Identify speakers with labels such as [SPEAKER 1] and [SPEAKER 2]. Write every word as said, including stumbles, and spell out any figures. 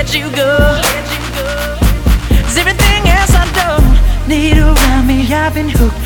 [SPEAKER 1] let you go. 'Cause everything else I don't need around me, I've been hooked